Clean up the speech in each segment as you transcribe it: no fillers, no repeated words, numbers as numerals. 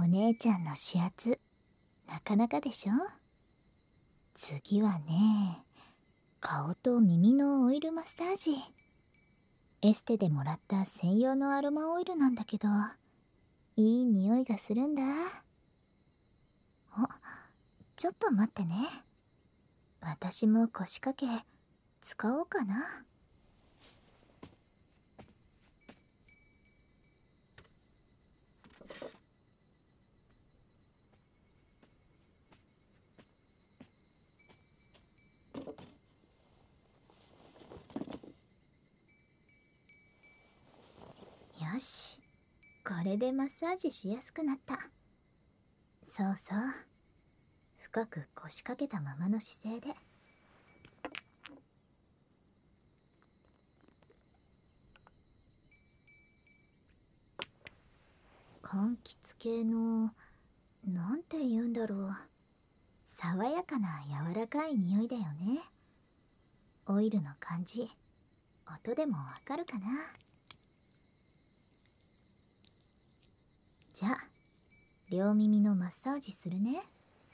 お姉ちゃんの指圧、なかなかでしょ。次はね、顔と耳のオイルマッサージ。エステでもらった専用のアロマオイルなんだけど、いい匂いがするんだ。ちょっと待ってね。私も腰掛け使おうかな。よし、これでマッサージしやすくなった。そうそう、深く腰掛けたままの姿勢で。柑橘系の、なんて言うんだろう、爽やかな柔らかい匂いだよね。オイルの感じ、音でもわかるかな。じゃあ両耳のマッサージするね。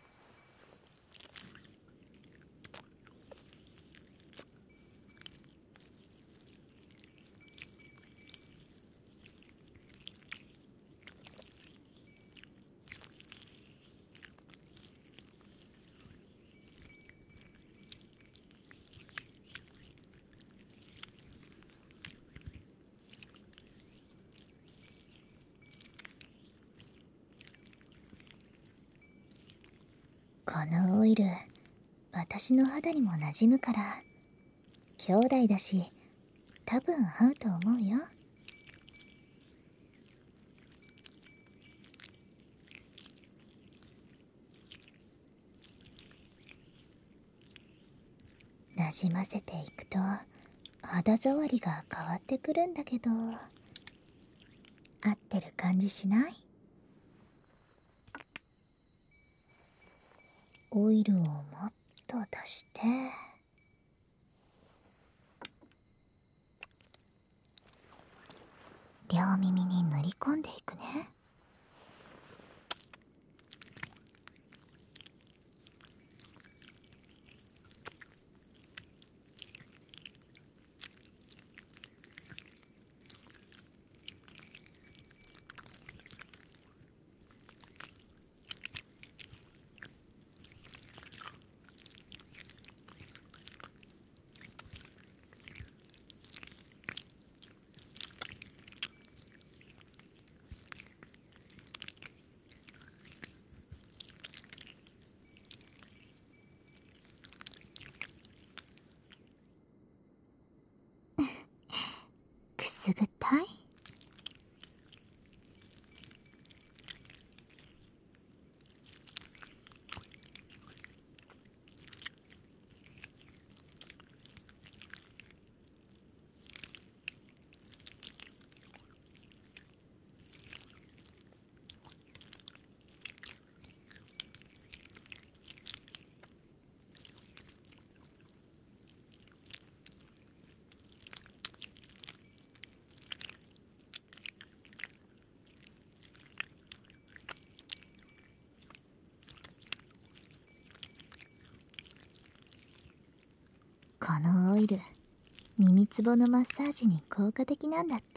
このオイル、私の肌にも馴染むから、兄弟だし多分合うと思うよ。馴染ませていくと肌触りが変わってくるんだけど、合ってる感じしない？オイルをもっと足して、両耳に塗り込んでいくね。くすぐったい？このオイル、耳つぼのマッサージに効果的なんだって。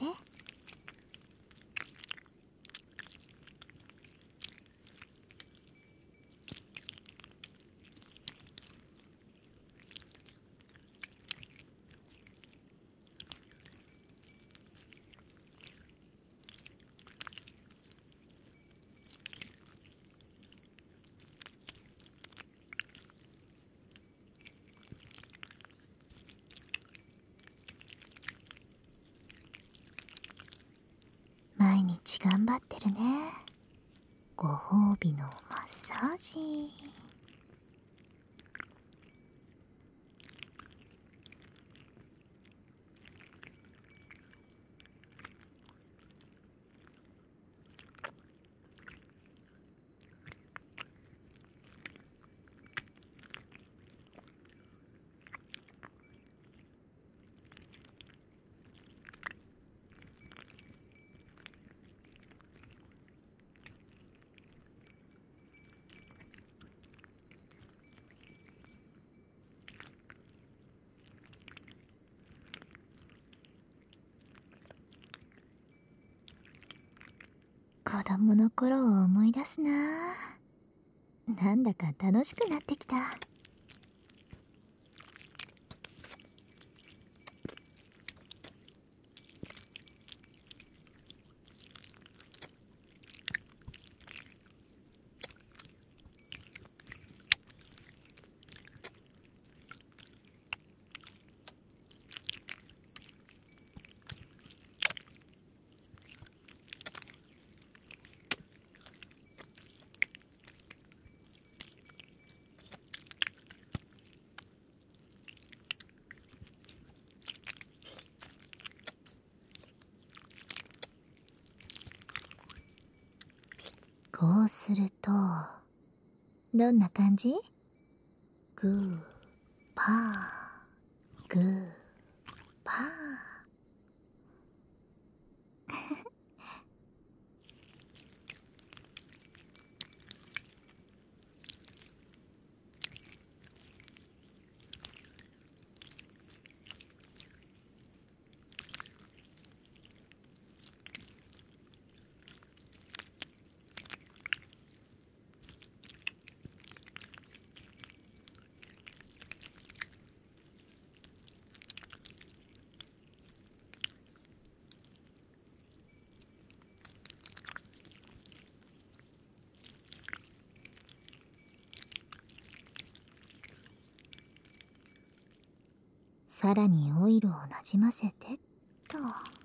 毎日頑張ってるね。ご褒美のマッサージ。 子供の頃を思い出すな。なんだか楽しくなってきた。こうするとどんな感じ？グーパーグーパー。さらにオイルをなじませてっと。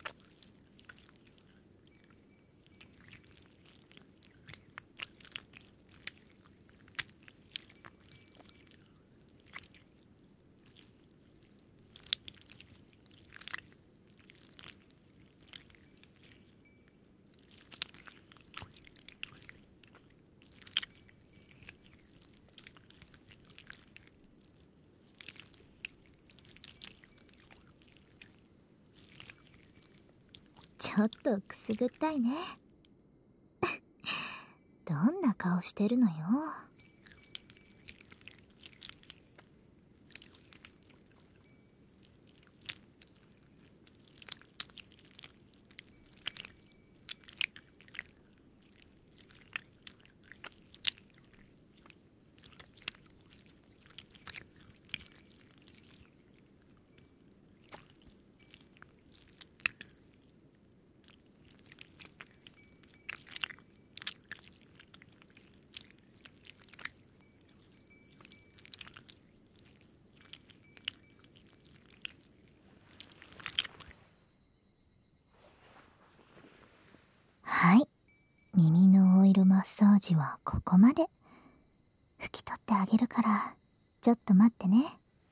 ちょっとくすぐったいね。どんな顔してるのよ。はい、耳のオイルマッサージはここまで。拭き取ってあげるからちょっと待ってね。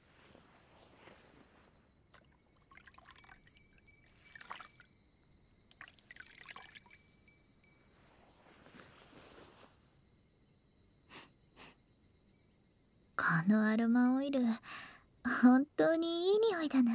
このアロマオイル本当にいい匂いだな。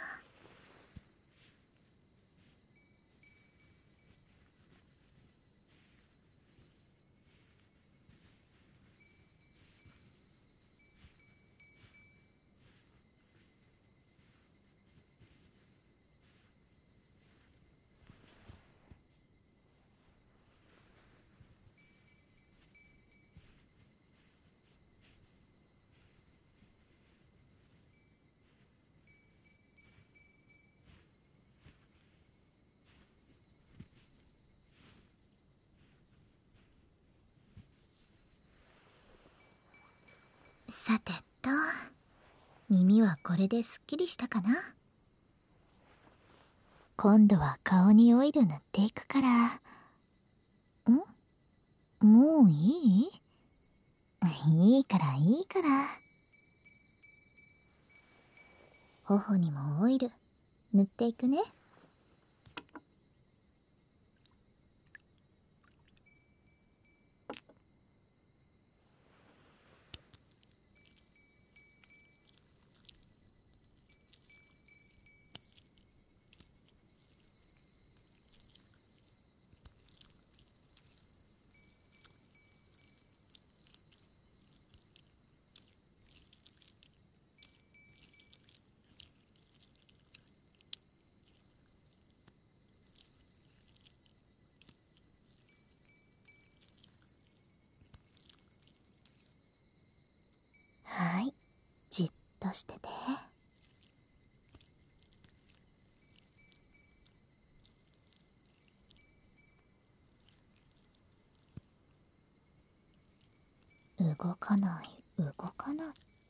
さてと、耳はこれですっきりしたかな。今度は顔にオイル塗っていくから。もういい？いいからいいから。頬にもオイル塗っていくね。 してて。動かない、動かない。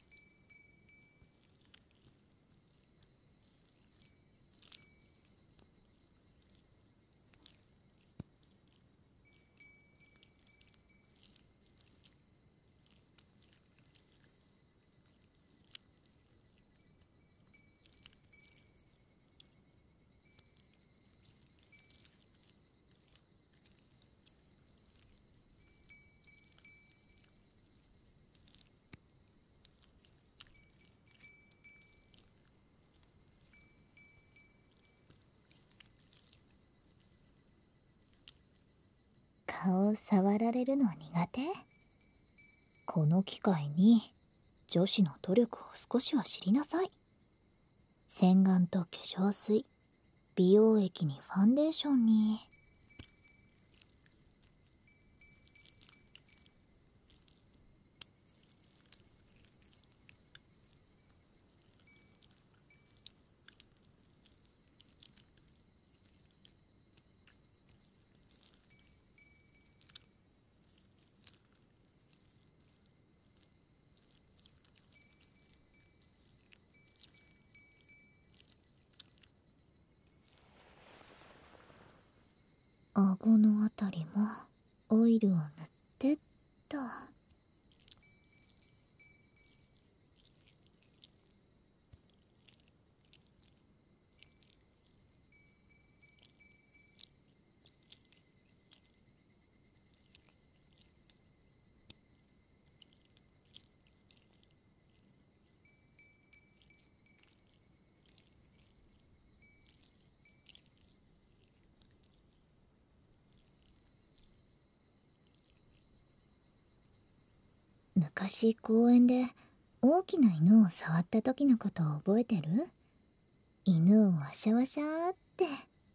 顔を触られるの苦手？この機会に女子の努力を少しは知りなさい。洗顔と化粧水、美容液にファンデーションに。顎のあたりもオイルを塗ってっと。昔公園で大きな犬を触った時のことを覚えてる？犬をワシャワシャーって。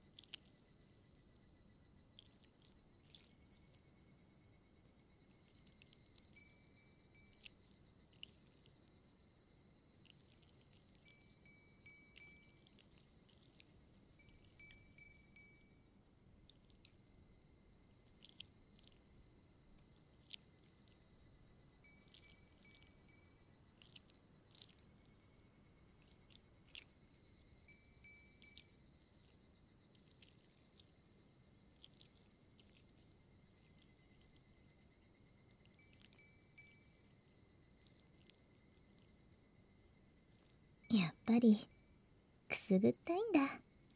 やっぱりくすぐったいんだ。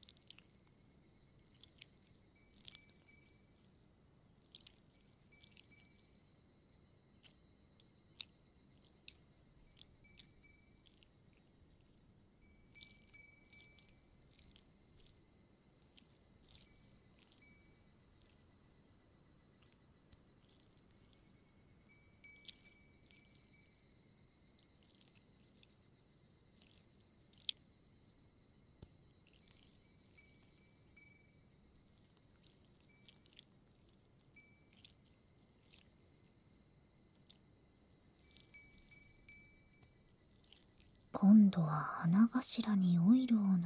今度は鼻頭にオイルを塗って。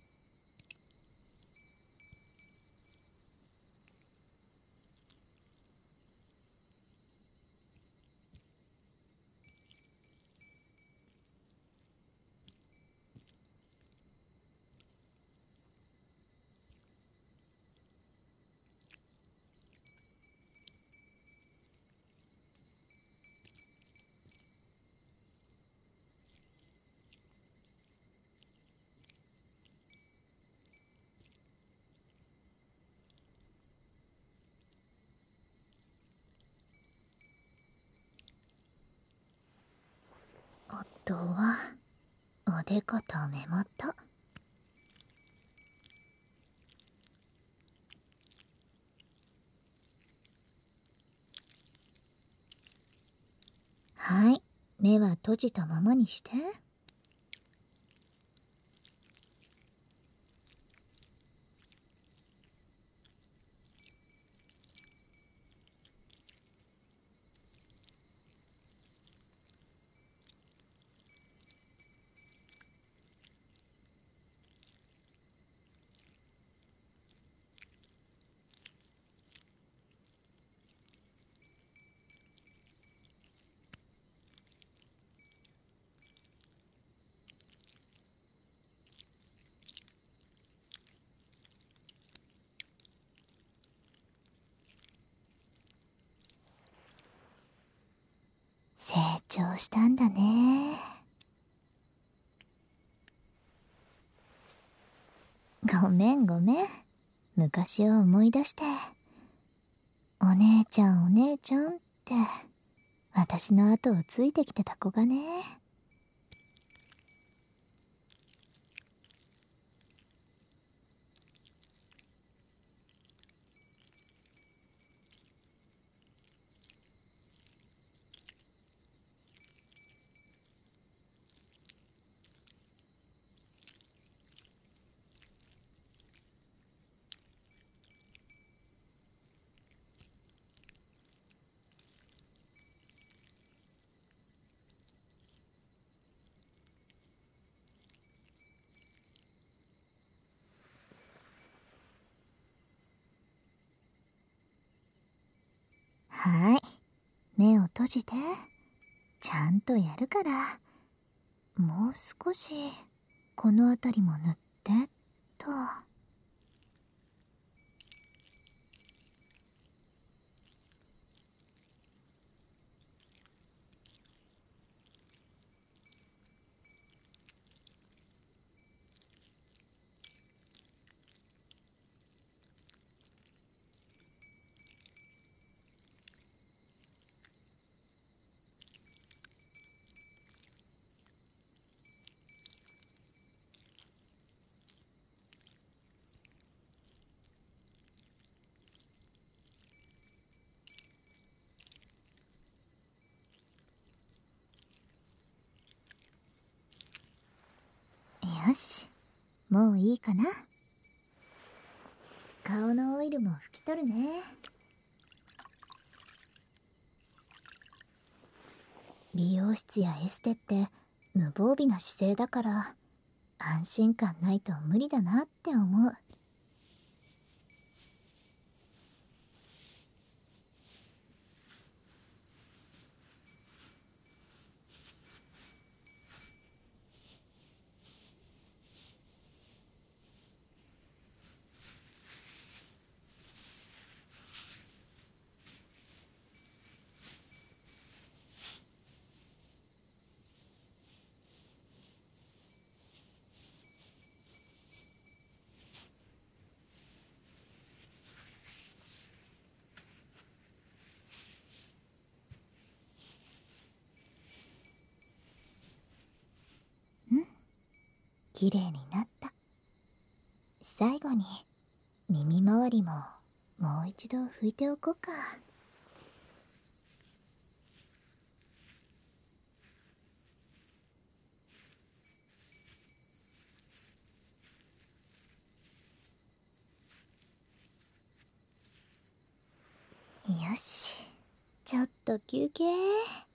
あとはおでこと目元。はい、目は閉じたままにして。 長したんだね。ごめんごめん。昔を思い出して。お姉ちゃんお姉ちゃんって私の後をついてきてた子がね。はい、目を閉じて。ちゃんとやるから。もう少しこの辺りも塗ってと。よし、もういいかな。顔のオイルも拭き取るね。美容室やエステって無防備な姿勢だから安心感ないと無理だなって思う。綺麗になった。最後に耳周りももう一度拭いておこうか。よし、ちょっと休憩。